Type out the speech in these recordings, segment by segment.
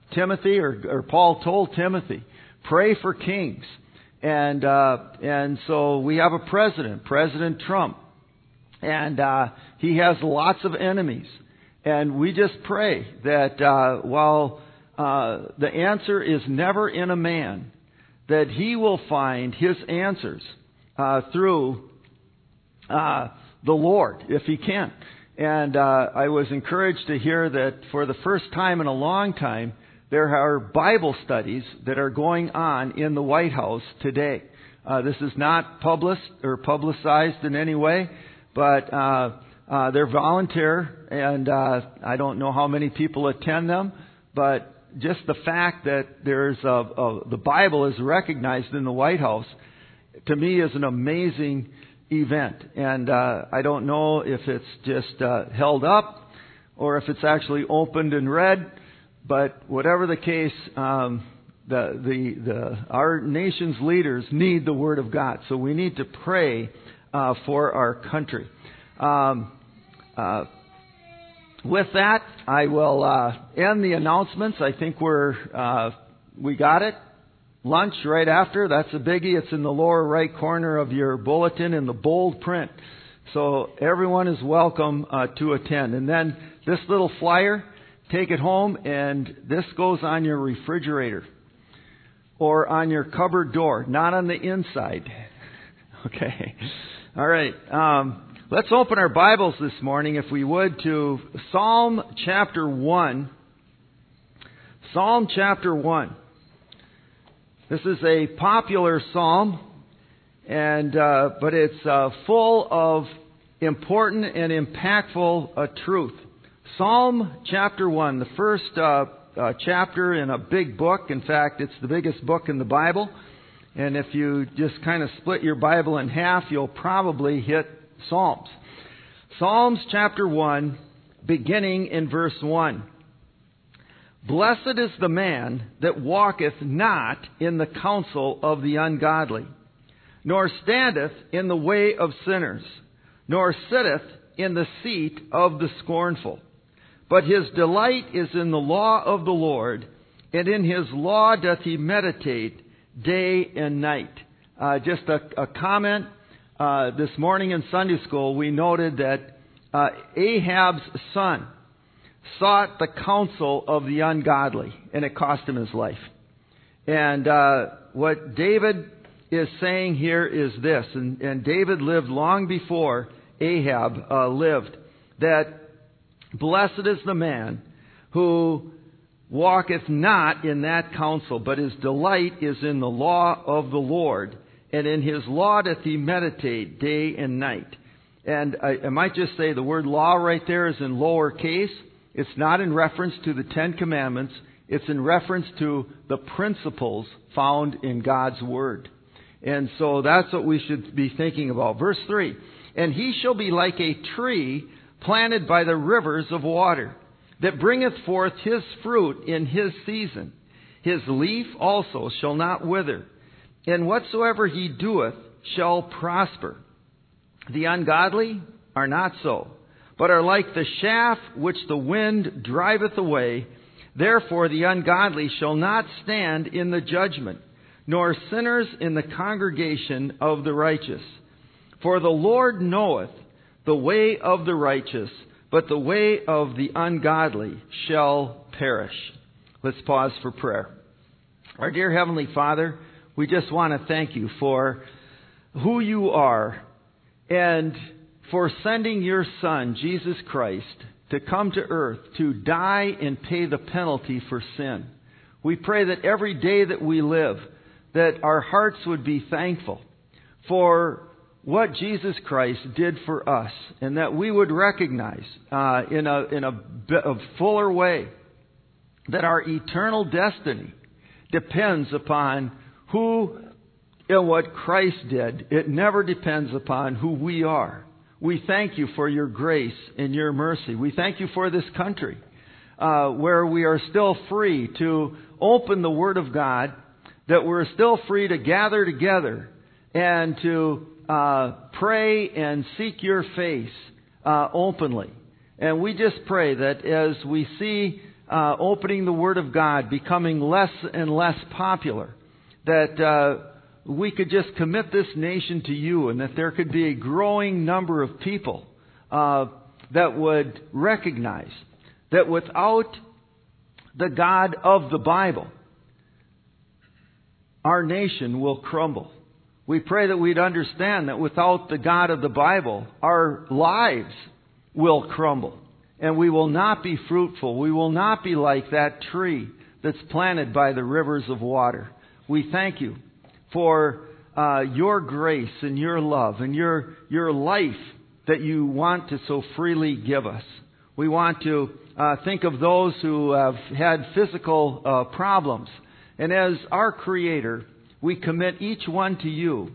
Timothy, or Paul told Timothy, pray for kings. And so we have a president, President Trump. And he has lots of enemies. And we just pray that while the answer is never in a man, that he will find his answers through the Lord, if he can. And I was encouraged to hear that for the first time in a long time, there are Bible studies that are going on in the White House today. This is not publicized in any way, but they're volunteer, and I don't know how many people attend them, but just the fact that there's the Bible is recognized in the White House, to me, is an amazing event. And I don't know if it's just held up or if it's actually opened and read, but whatever the case, our nation's leaders need the Word of God, so we need to pray for our country. With that, I will end the announcements. I think we got it. Lunch right after. That's a biggie. It's in the lower right corner of your bulletin in the bold print. So everyone is welcome to attend. And then this little flyer, take it home, and this goes on your refrigerator or on your cupboard door, not on the inside. Okay. All right. Let's open our Bibles this morning, if we would, to Psalm chapter 1. Psalm chapter 1. This is a popular psalm, but it's full of important and impactful truth. Psalm chapter 1, the first chapter in a big book. In fact, it's the biggest book in the Bible. And if you just kind of split your Bible in half, you'll probably hit Psalms. Psalms chapter 1, beginning in verse 1. Blessed is the man that walketh not in the counsel of the ungodly, nor standeth in the way of sinners, nor sitteth in the seat of the scornful. But his delight is in the law of the Lord, and in his law doth he meditate day and night. Just a comment. This morning in Sunday school, we noted that Ahab's son sought the counsel of the ungodly, and it cost him his life. And what David is saying here is this, and David lived long before Ahab lived, that blessed is the man who walketh not in that counsel, but his delight is in the law of the Lord, and in his law doth he meditate day and night. And I might just say the word law right there is in lower case. It's not in reference to the Ten Commandments. It's in reference to the principles found in God's Word. And so that's what we should be thinking about. Verse 3, and he shall be like a tree planted by the rivers of water, that bringeth forth his fruit in his season. His leaf also shall not wither, and whatsoever he doeth shall prosper. The ungodly are not so, but are like the chaff which the wind driveth away. Therefore the ungodly shall not stand in the judgment, nor sinners in the congregation of the righteous. For the Lord knoweth the way of the righteous, but the way of the ungodly shall perish. Let's pause for prayer. Our dear Heavenly Father, we just want to thank you for who you are and for sending your Son, Jesus Christ, to come to earth to die and pay the penalty for sin. We pray that every day that we live, that our hearts would be thankful for what Jesus Christ did for us, and that we would recognize in a fuller way that our eternal destiny depends upon who and what Christ did. It never depends upon who we are. We thank you for your grace and your mercy. We thank you for this country where we are still free to open the Word of God, that we're still free to gather together and to pray and seek your face openly. And we just pray that as we see opening the Word of God becoming less and less popular, that we could just commit this nation to you, and that there could be a growing number of people that would recognize that without the God of the Bible, our nation will crumble. We pray that we'd understand that without the God of the Bible, our lives will crumble. And we will not be fruitful. We will not be like that tree that's planted by the rivers of water. We thank you for your grace and your love and your life that you want to so freely give us. We want to think of those who have had physical problems. And as our Creator, we commit each one to you,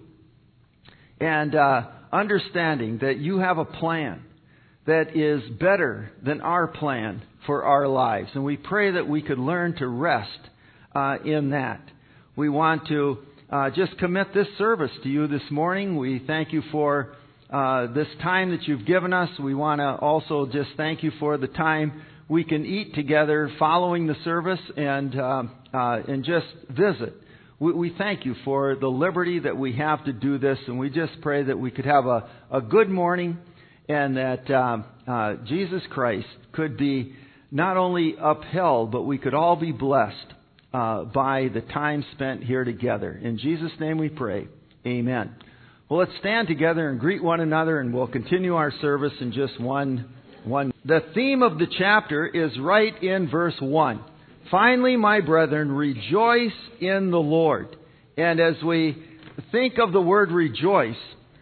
and understanding that you have a plan that is better than our plan for our lives. And we pray that we could learn to rest in that. We want to just commit this service to you this morning. We thank you for this time that you've given us. We want to also just thank you for the time we can eat together following the service and just visit. We thank you for the liberty that we have to do this, and we just pray that we could have a good morning, and that Jesus Christ could be not only upheld, but we could all be blessed by the time spent here together. In Jesus' name we pray. Amen. Well, let's stand together and greet one another, and we'll continue our service in just one. The theme of the chapter is right in verse 1. Finally, my brethren, rejoice in the Lord. And as we think of the word rejoice,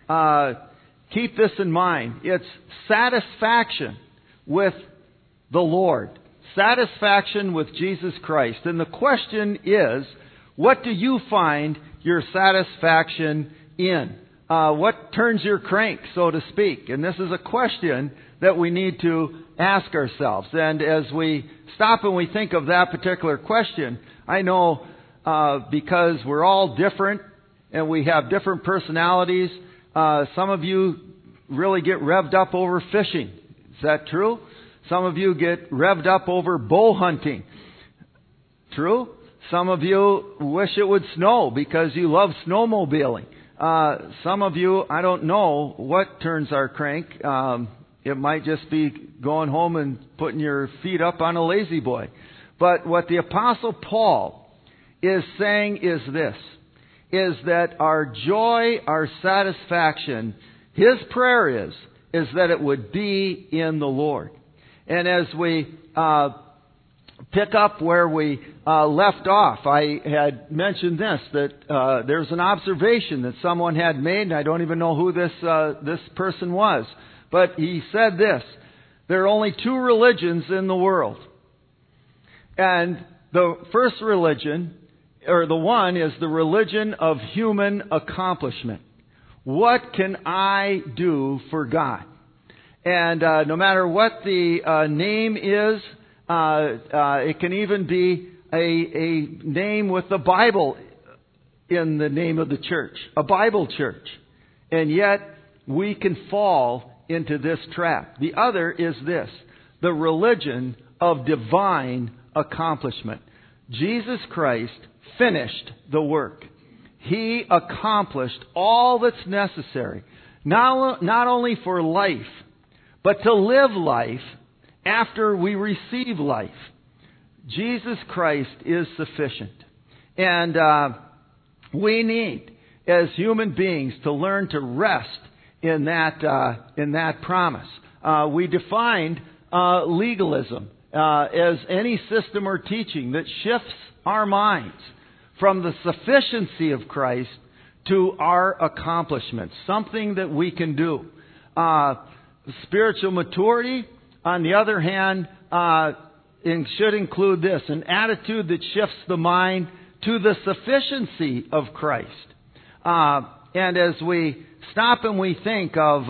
keep this in mind. It's satisfaction with the Lord. Satisfaction with Jesus Christ. And the question is, what do you find your satisfaction in? What turns your crank, so to speak? And this is a question that we need to ask ourselves. And as we stop and we think of that particular question, I know because we're all different and we have different personalities, some of you really get revved up over fishing. Is that true? Some of you get revved up over bow hunting. True? Some of you wish it would snow because you love snowmobiling. Some of you, I don't know what turns our crank. It might just be going home and putting your feet up on a lazy boy. But what the Apostle Paul is saying is this, is that our joy, our satisfaction, his prayer is that it would be in the Lord. And as we pick up where we left off, I had mentioned this, that there's an observation that someone had made, and I don't even know who this person was. But he said this: there are only two religions in the world. And the first religion, or the one, is the religion of human accomplishment. What can I do for God? And no matter what the name is, it can even be a name with the Bible in the name of the church, a Bible church. And yet we can fall into this trap. The other is this: the religion of divine accomplishment. Jesus Christ finished the work. He accomplished all that's necessary, not only for life, but to live life after we receive life. Jesus Christ is sufficient. And we need, as human beings, to learn to rest in that promise. We defined legalism as any system or teaching that shifts our minds from the sufficiency of Christ to our accomplishments, something that we can do. Spiritual maturity, on the other hand, should include this: an attitude that shifts the mind to the sufficiency of Christ. And as we stop and we think of,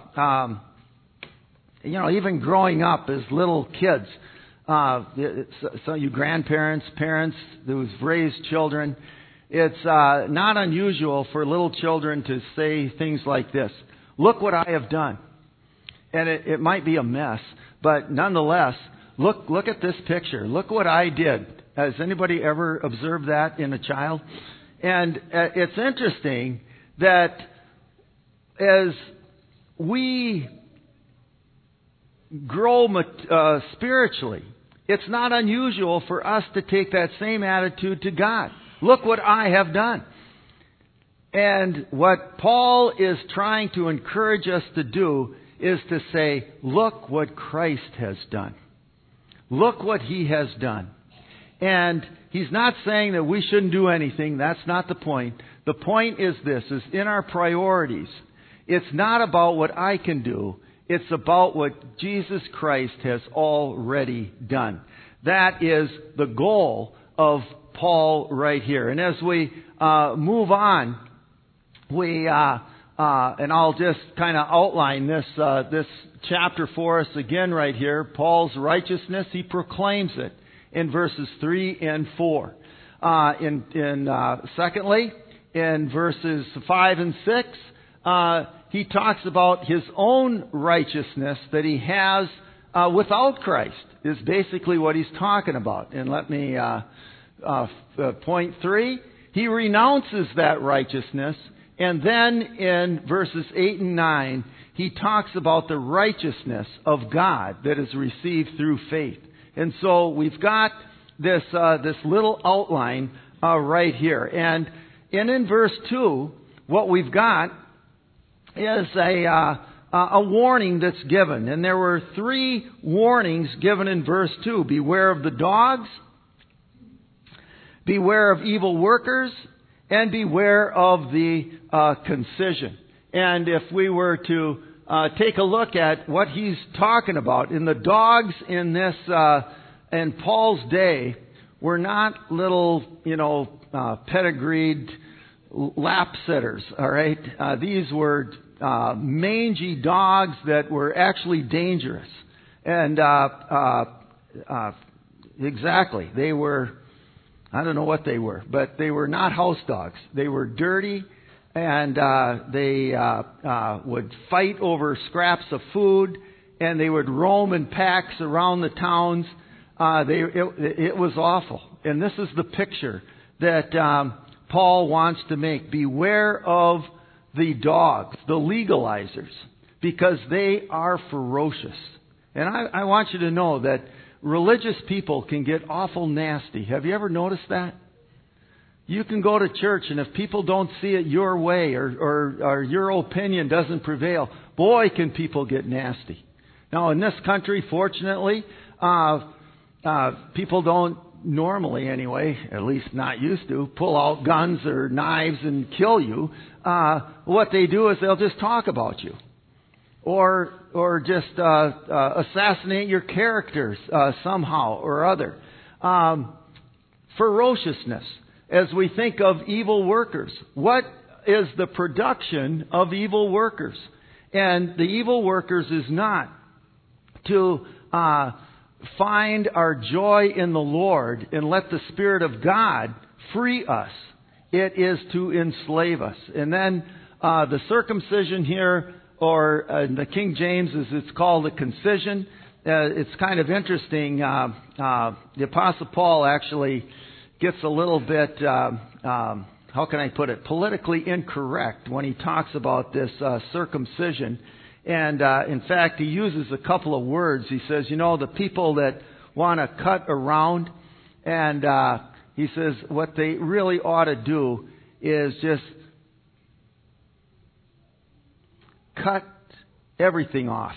even growing up as little kids, so you grandparents, parents who've raised children, it's not unusual for little children to say things like this: "Look what I have done." And it might be a mess, but nonetheless, Look at this picture. Look what I did. Has anybody ever observed that in a child? And it's interesting that as we grow spiritually, it's not unusual for us to take that same attitude to God. Look what I have done. And what Paul is trying to encourage us to do is to say, look what Christ has done. Look what He has done. And he's not saying that we shouldn't do anything. That's not the point. The point is this, is in our priorities. It's not about what I can do. It's about what Jesus Christ has already done. That is the goal of Paul right here. And as we move on, and I'll just kind of outline this chapter for us again right here. Paul's righteousness, he proclaims it in verses 3 and 4. Secondly, in verses 5 and 6, he talks about his own righteousness that he has without Christ, is basically what he's talking about. And let me, point 3, he renounces that righteousness. And then in verses 8 and 9, he talks about the righteousness of God that is received through faith. And so we've got this little outline right here. And in verse 2, what we've got is a warning that's given. And there were 3 warnings given in verse 2. Beware of the dogs, beware of evil workers, and beware of the concision. And if we were to take a look at what he's talking about, in the dogs in this in Paul's day were not little, pedigreed lap sitters. All right, these were mangy dogs that were actually dangerous, and exactly, they were. I don't know what they were, but they were not house dogs. They were dirty, and they would fight over scraps of food, and they would roam in packs around the towns. It was awful. And this is the picture that Paul wants to make. Beware of the dogs, the legalizers, because they are ferocious. And I want you to know that religious people can get awful nasty. Have you ever noticed that? You can go to church, and if people don't see it your way or your opinion doesn't prevail, boy, can people get nasty. Now, in this country, fortunately, people don't normally, anyway, at least not used to, pull out guns or knives and kill you. What they do is they'll just talk about you. Or just assassinate your characters somehow or other. Ferociousness. As we think of evil workers, what is the production of evil workers? And the evil workers is not to find our joy in the Lord and let the Spirit of God free us. It is to enslave us. And then the circumcision here, or in the King James, it's called the concision. It's kind of interesting. The Apostle Paul actually gets a little bit, how can I put it, politically incorrect when he talks about this circumcision. And in fact, he uses a couple of words. He says, the people that want to cut around, and he says what they really ought to do is just cut everything off.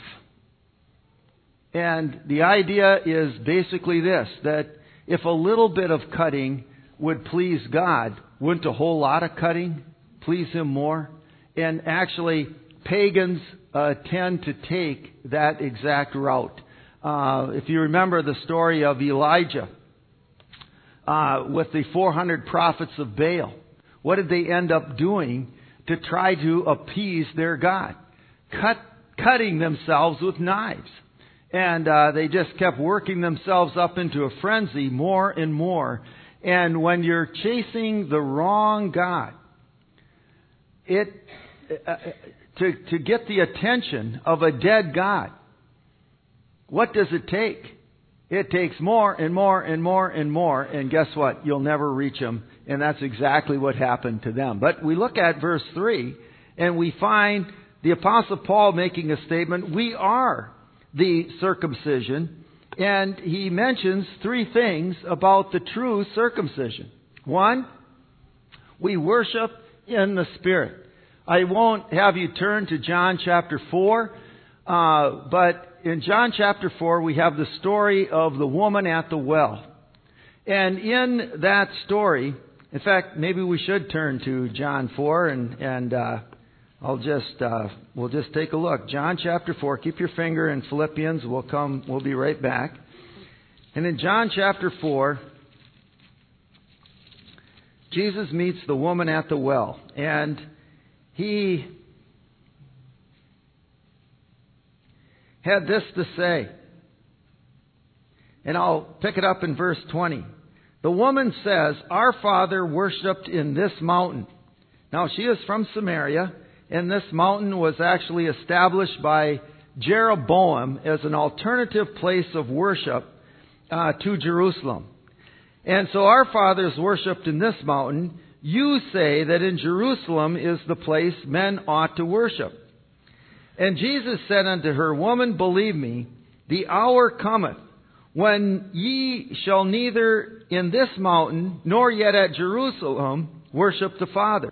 And the idea is basically this, that if a little bit of cutting would please God, wouldn't a whole lot of cutting please Him more? And actually, pagans tend to take that exact route. If you remember the story of Elijah with the 400 prophets of Baal, what did they end up doing to try to appease their God? Cutting themselves with knives. And they just kept working themselves up into a frenzy more and more. And when you're chasing the wrong God, to get the attention of a dead God, what does it take? It takes more and more and more and more, and guess what? You'll never reach them. And that's exactly what happened to them. But we look at verse 3, and we find the Apostle Paul making a statement. We are the circumcision. And he mentions three things about the true circumcision. One, we worship in the Spirit. I won't have you turn to John chapter 4, but in John chapter 4 we have the story of the woman at the well. And in that story, in fact, maybe we should turn to John 4 and we'll just take a look. John chapter 4, keep your finger in Philippians, we'll be right back. And in John chapter 4, Jesus meets the woman at the well, and he had this to say. And I'll pick it up in verse 20. The woman says, "Our father worshipped in this mountain." Now, she is from Samaria, and this mountain was actually established by Jeroboam as an alternative place of worship to Jerusalem. And so our fathers worshipped in this mountain. You say that in Jerusalem is the place men ought to worship. And Jesus said unto her, "Woman, believe me, the hour cometh when ye shall neither in this mountain nor yet at Jerusalem worship the Father."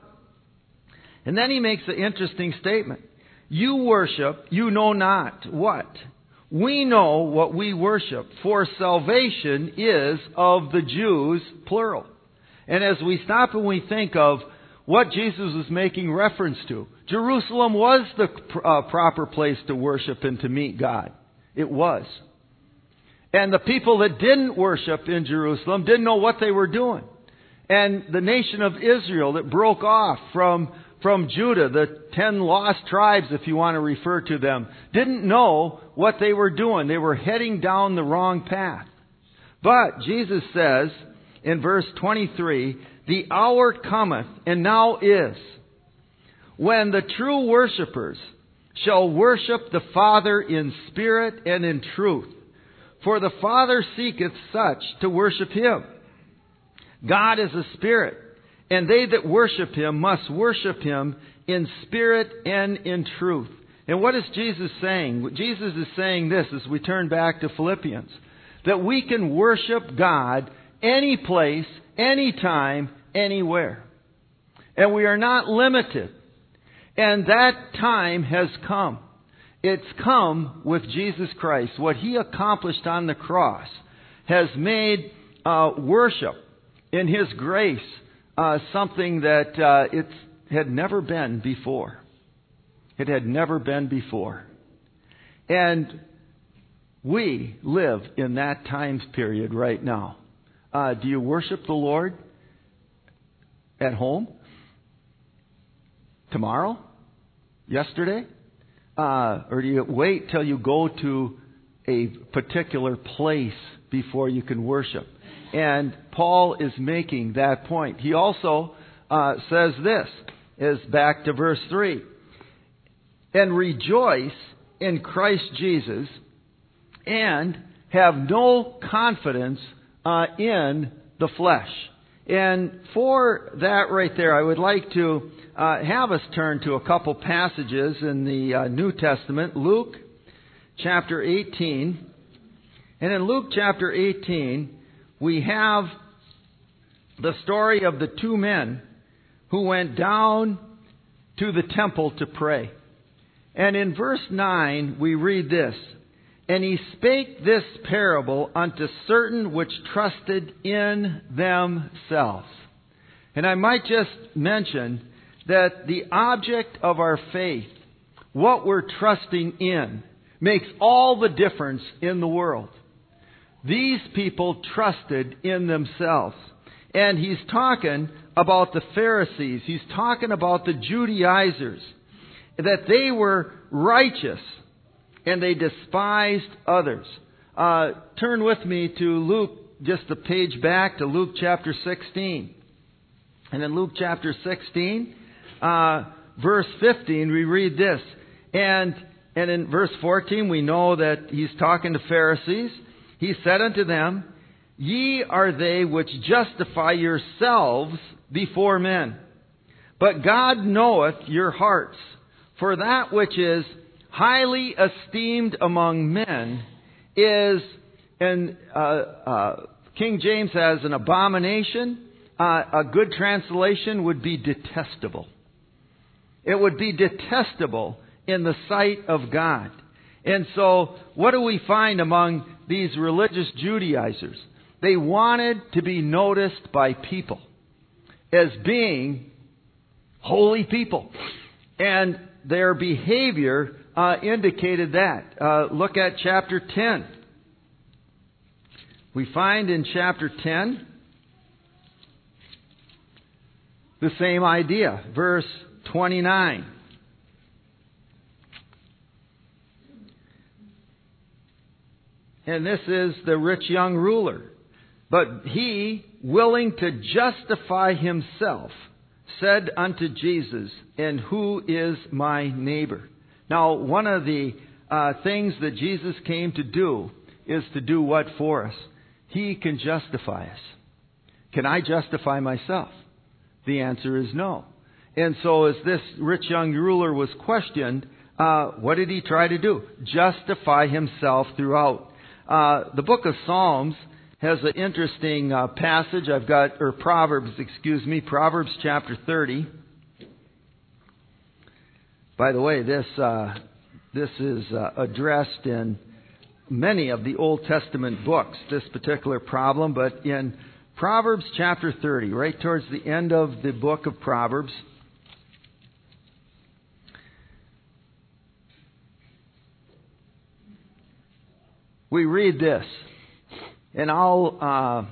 And then he makes an interesting statement. You worship, you know not what. We know what we worship, for salvation is of the Jews, plural. And as we stop and we think of what Jesus was making reference to, Jerusalem was the proper place to worship and to meet God. It was. And the people that didn't worship in Jerusalem didn't know what they were doing. And the nation of Israel that broke off from Judah, the 10 lost tribes, if you want to refer to them, didn't know what they were doing. They were heading down the wrong path. But Jesus says in verse 23, "The hour cometh, and now is, when the true worshipers shall worship the Father in spirit and in truth. For the Father seeketh such to worship Him. God is a spirit, and they that worship Him must worship Him in spirit and in truth." And what is Jesus saying? Jesus is saying this as we turn back to Philippians, that we can worship God any place, any time, anywhere. And we are not limited. And that time has come. It's come with Jesus Christ. What He accomplished on the cross has made worship in His grace something that it had never been before. It had never been before. And we live in that time period right now. Do you worship the Lord at home? Tomorrow? Yesterday? Or do you wait till you go to a particular place before you can worship? And Paul is making that point. He also says this, is back to verse 3. "And rejoice in Christ Jesus, and have no confidence in the flesh." And for that right there, I would like to have us turn to a couple passages in the New Testament. Luke chapter 18. And in Luke chapter 18, we have the story of the two men who went down to the temple to pray. And in verse 9, we read this, "And he spake this parable unto certain which trusted in themselves." And I might just mention that the object of our faith, what we're trusting in, makes all the difference in the world. These people trusted in themselves. And he's talking about the Pharisees. He's talking about the Judaizers. That they were righteous and they despised others. Turn with me to Luke, just a page back to Luke chapter 16. And in Luke chapter 16, verse 15, we read this. And in verse 14, we know that he's talking to Pharisees. he said unto them, Ye are they which justify yourselves before men. But God knoweth your hearts. For that which is highly esteemed among men is, and King James has an abomination. A good translation would be detestable. It would be detestable in the sight of God. And so, what do we find among these religious Judaizers? They wanted to be noticed by people as being holy people. And their behavior indicated that. Look at chapter 10. We find in chapter 10 the same idea. Verse 29. And this is the rich young ruler. But he, willing to justify himself, said unto Jesus, And who is my neighbor? Now, one of the things that Jesus came to do is to do what for us? He can justify us. Can I justify myself? The answer is no. And so as this rich young ruler was questioned, what did he try to do? Justify himself throughout. The book of Psalms has an interesting passage. Proverbs chapter 30. By the way, this is addressed in many of the Old Testament books, this particular problem, but in Proverbs chapter 30, right towards the end of the book of Proverbs, we read this, and I'll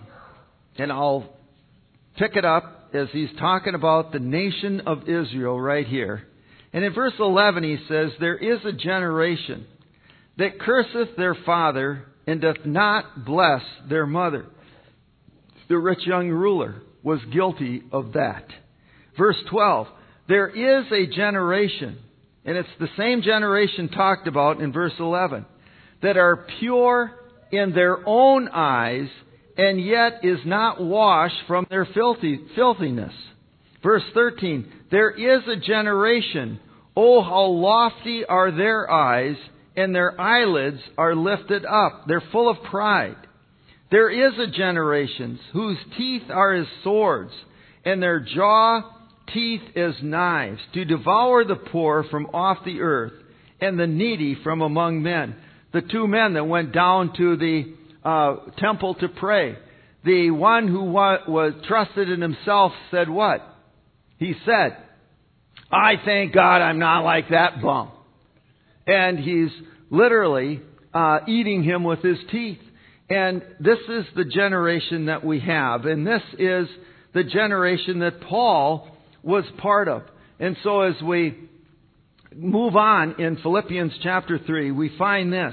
pick it up as he's talking about the nation of Israel right here. And in verse 11 he says, There is a generation that curseth their father and doth not bless their mother. The rich young ruler was guilty of that. Verse 12, There is a generation, and it's the same generation talked about in verse 11, that are pure in their own eyes, and yet is not washed from their filthiness. Verse 13, There is a generation, oh, how lofty are their eyes, and their eyelids are lifted up. They're full of pride. There is a generation whose teeth are as swords, and their jaw teeth as knives, to devour the poor from off the earth, and the needy from among men. The two men that went down to the temple to pray. The one who was trusted in himself said what? He said, I thank God I'm not like that bum. And he's literally eating him with his teeth. And this is the generation that we have. And this is the generation that Paul was part of. And so as we move on in Philippians chapter 3, we find this.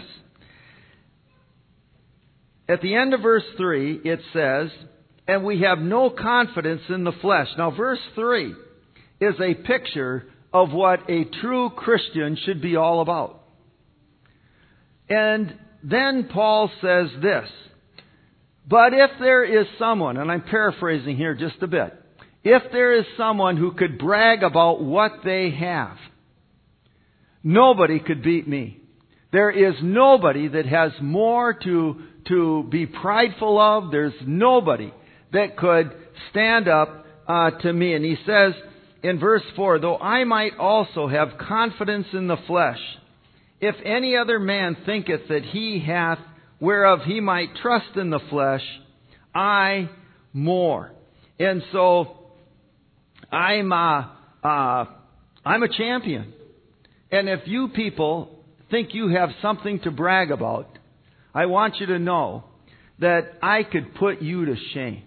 At the end of verse 3, it says, And we have no confidence in the flesh. Now, verse 3 is a picture of what a true Christian should be all about. And then Paul says this, But if there is someone, and I'm paraphrasing here just a bit, if there is someone who could brag about what they have, nobody could beat me. There is nobody that has more to be prideful of. There's nobody that could stand up to me. And he says in verse 4, Though I might also have confidence in the flesh, if any other man thinketh that he hath whereof he might trust in the flesh, I more. And so I'm a champion. And if you people think you have something to brag about, I want you to know that I could put you to shame.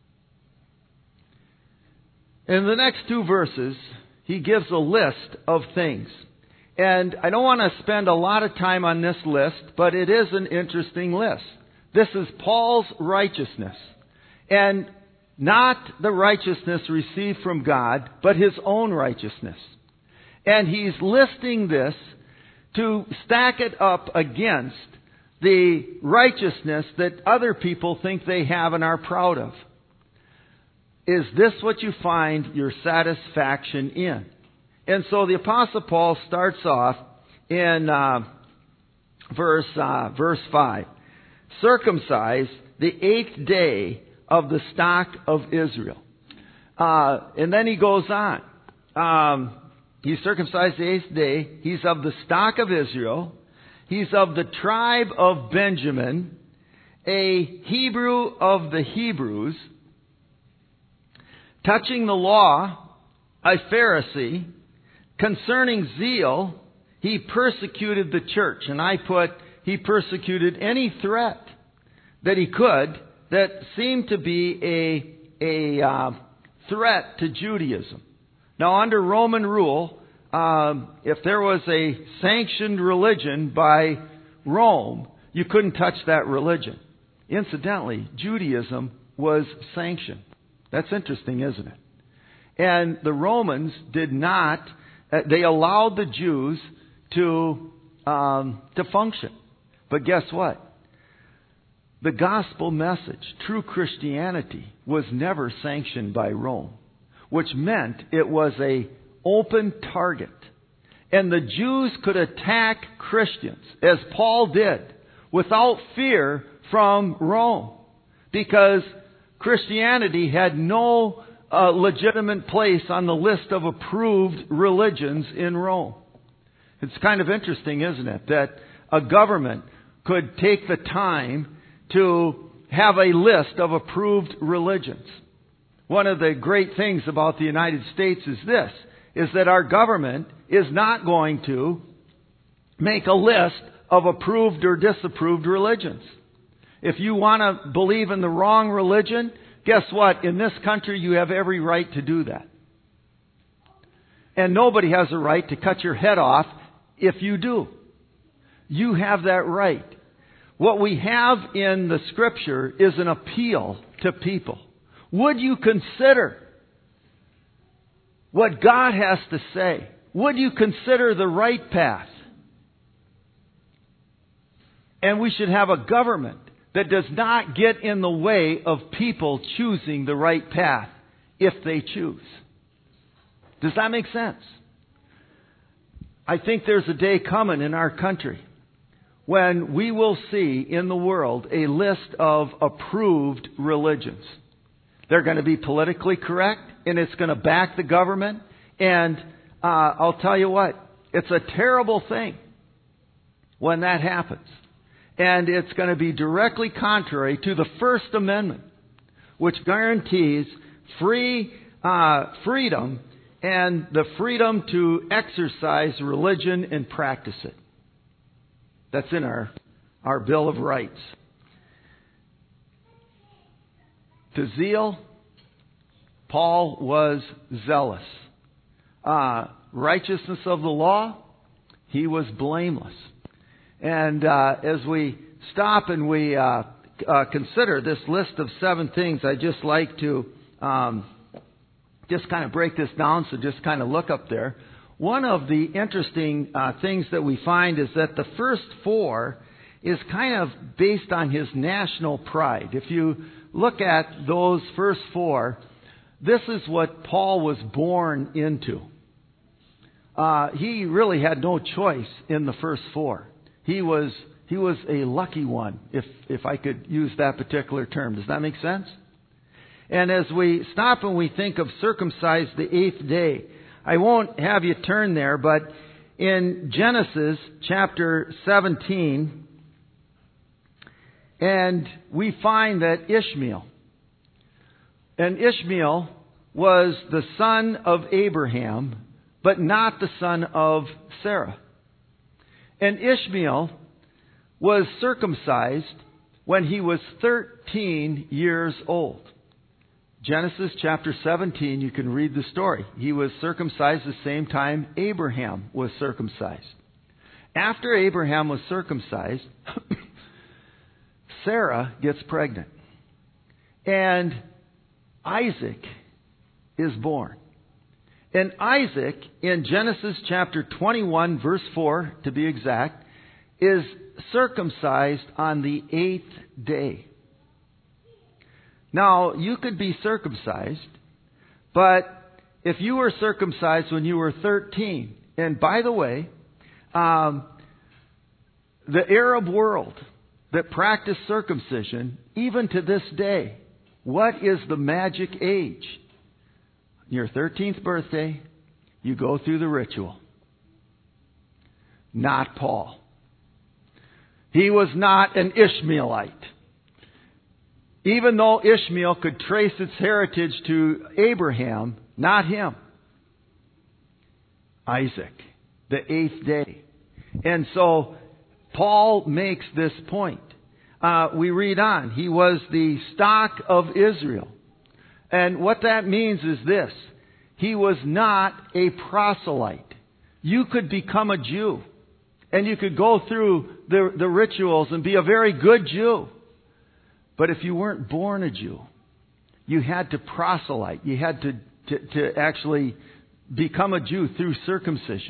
In the next two verses, he gives a list of things. And I don't want to spend a lot of time on this list, but it is an interesting list. This is Paul's righteousness. And not the righteousness received from God, but his own righteousness. And he's listing this to stack it up against the righteousness that other people think they have and are proud of. Is this what you find your satisfaction in? And so the Apostle Paul starts off in verse 5. Circumcise the 8th day of the stock of Israel. And then he goes on. He circumcised the 8th day. He's of the stock of Israel. He's of the tribe of Benjamin, a Hebrew of the Hebrews. Touching the law, a Pharisee. Concerning zeal, he persecuted the church. And I put, he persecuted any threat that he could that seemed to be a threat to Judaism. Now, under Roman rule, if there was a sanctioned religion by Rome, you couldn't touch that religion. Incidentally, Judaism was sanctioned. That's interesting, isn't it? And the Romans did not, they allowed the Jews to function. But guess what? The gospel message, true Christianity, was never sanctioned by Rome, which meant it was an open target. And the Jews could attack Christians, as Paul did, without fear from Rome, because Christianity had no legitimate place on the list of approved religions in Rome. It's kind of interesting, isn't it, that a government could take the time to have a list of approved religions. One of the great things about the United States is this, is that our government is not going to make a list of approved or disapproved religions. If you want to believe in the wrong religion, guess what? In this country, you have every right to do that. And nobody has a right to cut your head off if you do. You have that right. What we have in the Scripture is an appeal to people. Would you consider what God has to say? Would you consider the right path? And we should have a government that does not get in the way of people choosing the right path if they choose. Does that make sense? I think there's a day coming in our country when we will see in the world a list of approved religions. They're going to be politically correct, and it's going to back the government. And I'll tell you what, it's a terrible thing when that happens. And it's going to be directly contrary to the First Amendment, which guarantees freedom and the freedom to exercise religion and practice it. That's in our Bill of Rights. To zeal, Paul was zealous. Righteousness of the law, he was blameless. And as we stop and we consider this list of 7 things, I'd just like to just kind of break this down, so just kind of look up there. One of the interesting things that we find is that the first 4 is kind of based on his national pride. If you look at those first 4, this is what Paul was born into. He really had no choice in the first 4. He was a lucky one, if I could use that particular term. Does that make sense? And as we stop and we think of circumcise the 8th day, I won't have you turn there, but in Genesis chapter 17, and we find that Ishmael was the son of Abraham, but not the son of Sarah. And Ishmael was circumcised when he was 13 years old. Genesis chapter 17, you can read the story. He was circumcised the same time Abraham was circumcised. After Abraham was circumcised, Sarah gets pregnant. And Isaac is born. And Isaac, in Genesis chapter 21, verse 4, to be exact, is circumcised on the 8th day. Now, you could be circumcised, but if you were circumcised when you were 13, and by the way, the Arab world that practiced circumcision, even to this day, what is the magic age? Your 13th birthday, you go through the ritual. Not Paul. He was not an Ishmaelite. Even though Ishmael could trace its heritage to Abraham, not him. Isaac, the 8th day. And so Paul makes this point. We read on. He was the stock of Israel. And what that means is this. He was not a proselyte. You could become a Jew. And you could go through the rituals and be a very good Jew. But if you weren't born a Jew, you had to proselyte. You had to actually become a Jew through circumcision.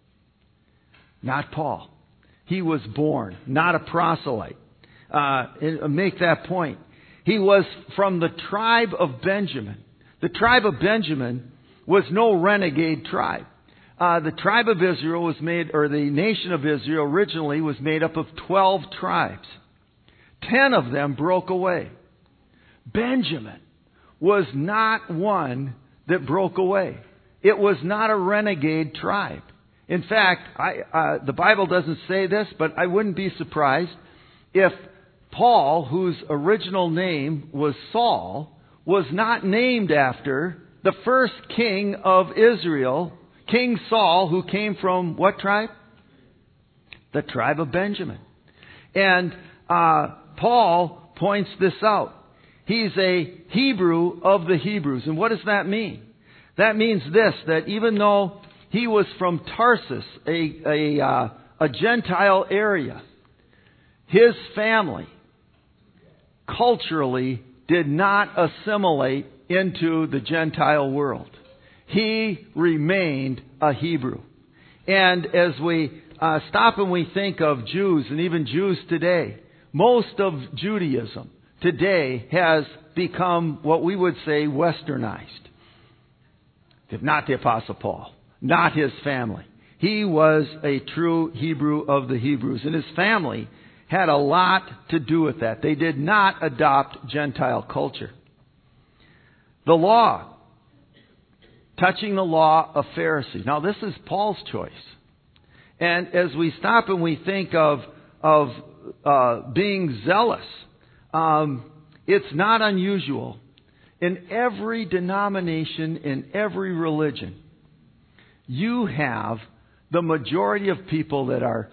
Not Paul. He was born, not a proselyte. Make that point. He was from the tribe of Benjamin. The tribe of Benjamin was no renegade tribe. The tribe of Israel was made, or the nation of Israel originally was made up of 12 tribes. 10 of them broke away. Benjamin was not one that broke away. It was not a renegade tribe. In fact, the Bible doesn't say this, but I wouldn't be surprised if Paul, whose original name was Saul, was not named after the first king of Israel, King Saul, who came from what tribe? The tribe of Benjamin. And Paul points this out. He's a Hebrew of the Hebrews. And what does that mean? That means this, that even though he was from Tarsus, a Gentile area, his family culturally did not assimilate into the Gentile world. He remained a Hebrew. And as we stop and we think of Jews, and even Jews today, most of Judaism today has become what we would say westernized. If not the Apostle Paul, not his family. He was a true Hebrew of the Hebrews, and his family had a lot to do with that. They did not adopt Gentile culture. The law, touching the law of Pharisee. Now this is Paul's choice. And as we stop and we think of being zealous, it's not unusual. In every denomination, in every religion, you have the majority of people that are,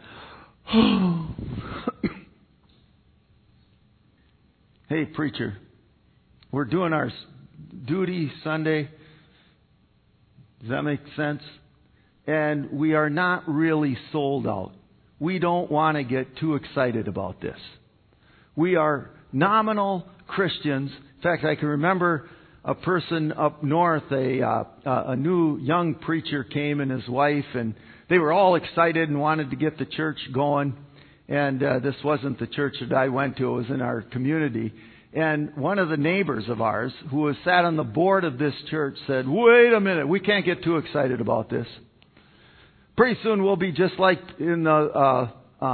hey, preacher, we're doing our duty Sunday. Does that make sense? And we are not really sold out. We don't want to get too excited about this. We are nominal Christians. In fact, I can remember a person up north, a new young preacher came and his wife, and they were all excited and wanted to get the church going. And this wasn't the church that I went to. It was in our community. And one of the neighbors of ours, who was sat on the board of this church, said, "Wait a minute, we can't get too excited about this. Pretty soon we'll be just like in the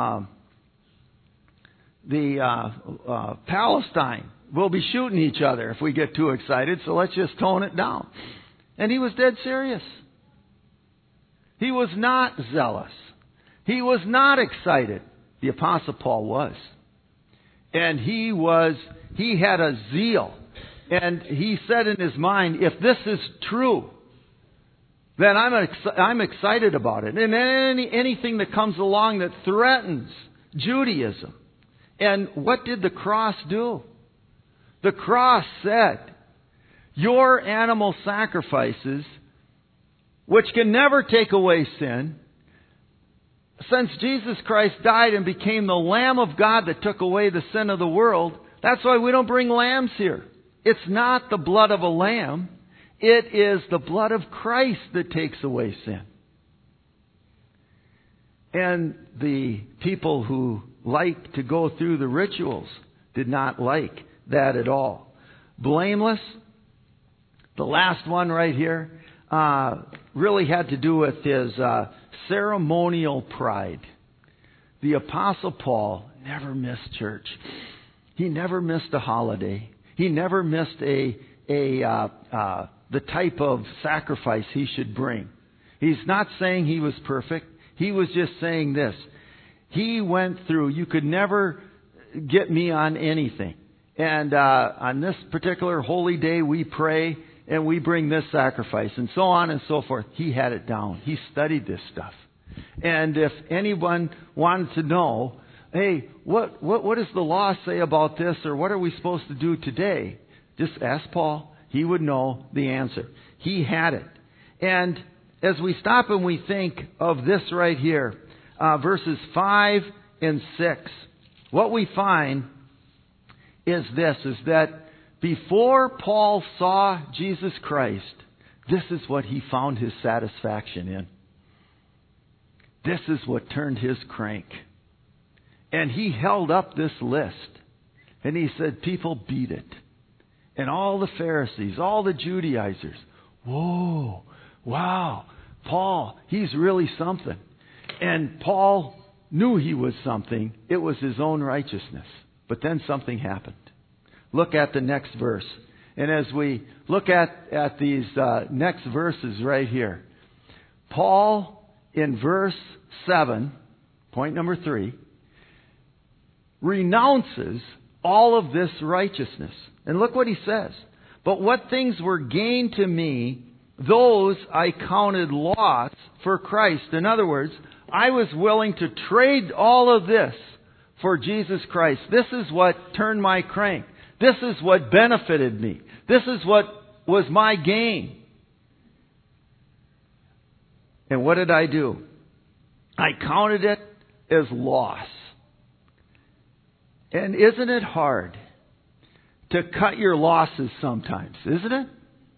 Palestine. We'll be shooting each other if we get too excited, so let's just tone it down." And he was dead serious. He was not zealous. He was not excited. The Apostle Paul was. And he had a zeal. And he said in his mind, if this is true, then I'm excited about it. And anything that comes along that threatens Judaism. And what did the cross do? The cross said, your animal sacrifices, which can never take away sin, since Jesus Christ died and became the Lamb of God that took away the sin of the world, that's why we don't bring lambs here. It's not the blood of a lamb. It is the blood of Christ that takes away sin. And the people who like to go through the rituals did not like that at all. Blameless, the last one right here, really had to do with his ceremonial pride. The Apostle Paul never missed church. He never missed a holiday. He never missed the type of sacrifice he should bring. He's not saying he was perfect. He was just saying this. He went through, you could never get me on anything. And on this particular holy day, we pray and we bring this sacrifice and so on and so forth. He had it down. He studied this stuff. And if anyone wanted to know, hey, what does the law say about this, or what are we supposed to do today? Just ask Paul. He would know the answer. He had it. And as we stop and we think of this right here, verses 5 and 6, what we find is this, is that before Paul saw Jesus Christ, this is what he found his satisfaction in. This is what turned his crank. And he held up this list. And he said, people beat it. And all the Pharisees, all the Judaizers, whoa, wow, Paul, he's really something. And Paul knew he was something. It was his own righteousness. But then something happened. Look at the next verse. And as we look at these next verses right here, Paul, in verse 7, point number 3, renounces all of this righteousness. And look what he says. But what things were gained to me, those I counted loss for Christ. In other words, I was willing to trade all of this for Jesus Christ. This is what turned my crank. This is what benefited me. This is what was my gain. And what did I do? I counted it as loss. And isn't it hard to cut your losses sometimes, isn't it?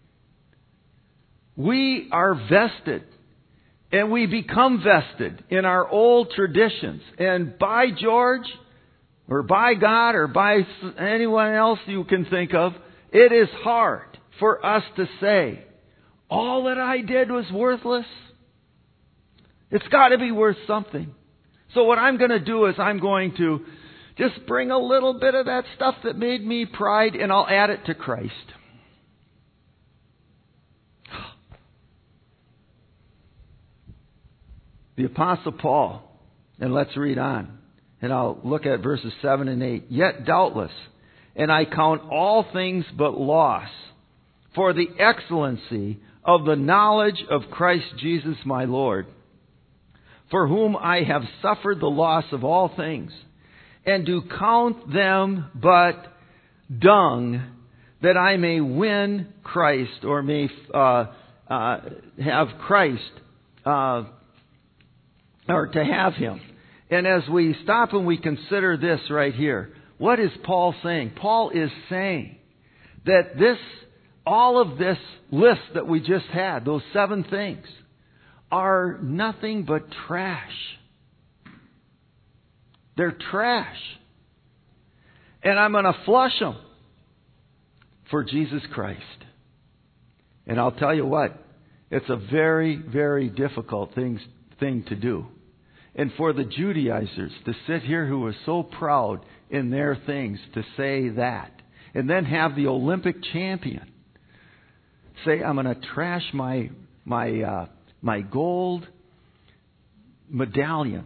We are vested, and we become vested in our old traditions. And by George, or by God, or by anyone else you can think of, it is hard for us to say, all that I did was worthless. It's got to be worth something. So what I'm going to do is I'm going to just bring a little bit of that stuff that made me pride, and I'll add it to Christ. The Apostle Paul, and let's read on, and I'll look at verses 7 and 8. Yet doubtless, and I count all things but loss, for the excellency of the knowledge of Christ Jesus my Lord, for whom I have suffered the loss of all things, and do count them but dung, that I may win Christ, or may have Christ, or to have Him. And as we stop and we consider this right here, what is Paul saying? Paul is saying that all of this list that we just had, those 7 things, are nothing but trash. They're trash. And I'm going to flush them for Jesus Christ. And I'll tell you what, it's a very, very difficult thing to do. And for the Judaizers to sit here who are so proud in their things to say that, and then have the Olympic champion say, I'm going to trash my gold medallion.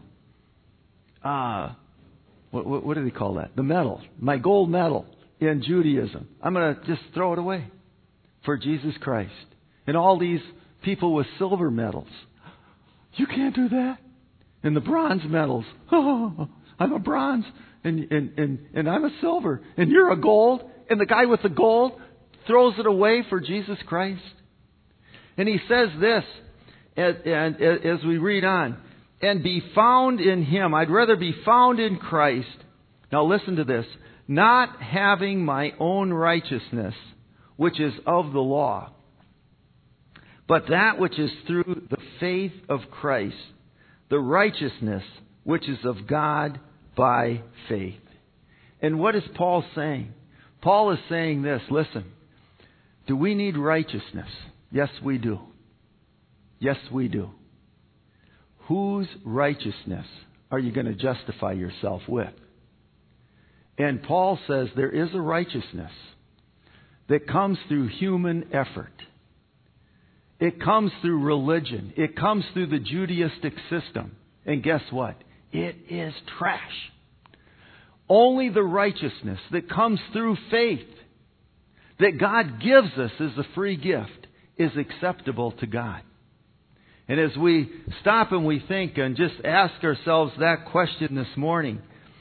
What do they call that? The medal. My gold medal in Judaism. I'm going to just throw it away for Jesus Christ. And all these people with silver medals. You can't do that. And the bronze medals. Oh, I'm a bronze and I'm a silver. And you're a gold. And the guy with the gold throws it away for Jesus Christ. And he says this, and as we read on, and be found in Him. I'd rather be found in Christ. Now listen to this. Not having my own righteousness, which is of the law, but that which is through the faith of Christ, the righteousness which is of God by faith. And what is Paul saying? Paul is saying this, listen, do we need righteousness? Yes, we do. Yes, we do. Whose righteousness are you going to justify yourself with? And Paul says there is a righteousness that comes through human effort. It comes through religion. It comes through the Judaistic system. And guess what? It is trash. Only the righteousness that comes through faith, that God gives us as a free gift, is acceptable to God. And as we stop and we think and just ask ourselves that question this morning,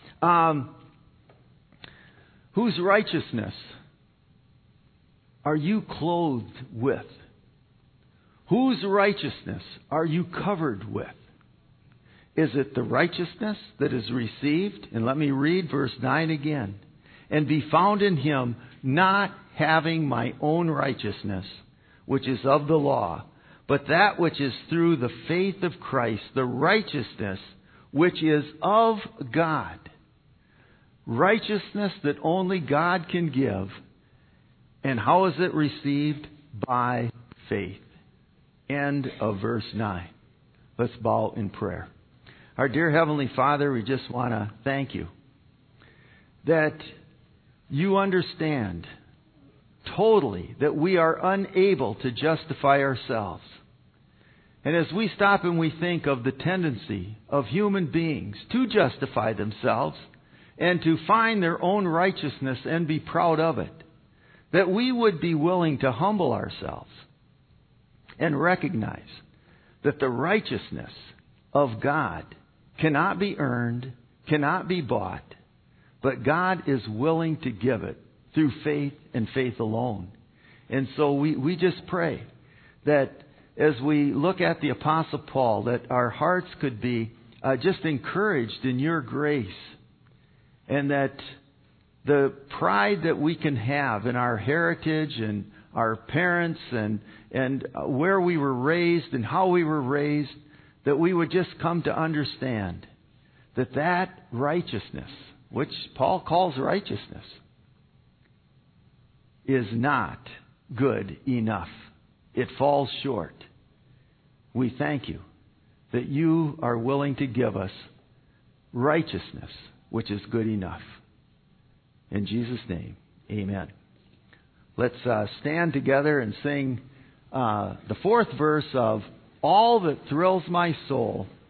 whose righteousness are you clothed with? Whose righteousness are you covered with? Is it the righteousness that is received? And let me read verse 9 again. And be found in Him, not having my own righteousness, which is of the law, but that which is through the faith of Christ, the righteousness which is of God. Righteousness that only God can give. And how is it received? By faith. End of verse 9. Let's bow in prayer. Our dear Heavenly Father, we just want to thank you that you understand totally that we are unable to justify ourselves. And as we stop and we think of the tendency of human beings to justify themselves and to find their own righteousness and be proud of it, that we would be willing to humble ourselves and recognize that the righteousness of God cannot be earned, cannot be bought, but God is willing to give it through faith and faith alone. And so we just pray that as we look at the Apostle Paul, that our hearts could be just encouraged in your grace, and that the pride that we can have in our heritage and our parents and where we were raised and how we were raised, that we would just come to understand that righteousness, which Paul calls righteousness, is not good enough. It falls short. We thank you that you are willing to give us righteousness, which is good enough. In Jesus' name, amen. Let's stand together and sing the fourth verse of All That Thrills My Soul.